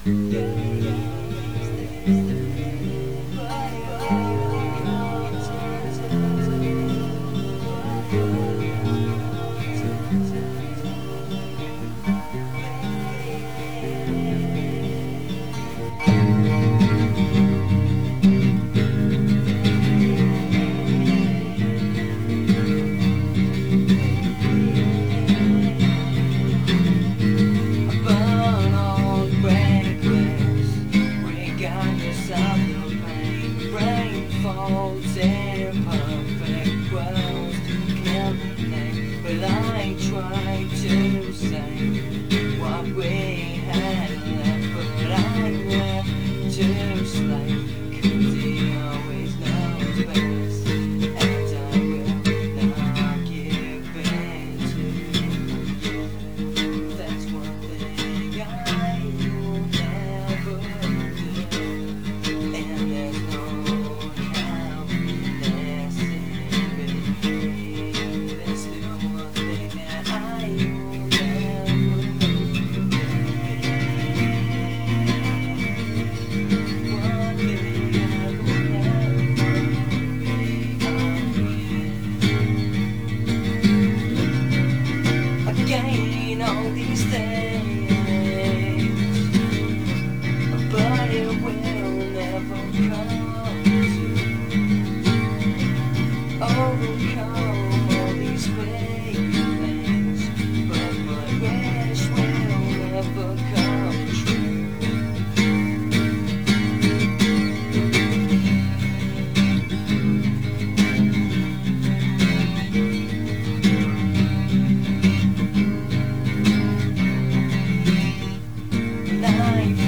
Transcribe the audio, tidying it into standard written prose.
Imperfect worlds connect, but I try to say what we had left, but I'm left to slay, 'cause he always knows best, and I will not give in to you. That's one thing I will never do, and there's no gain all these things, but it will never come to overcome all these feelings, but my wish will never come true. Life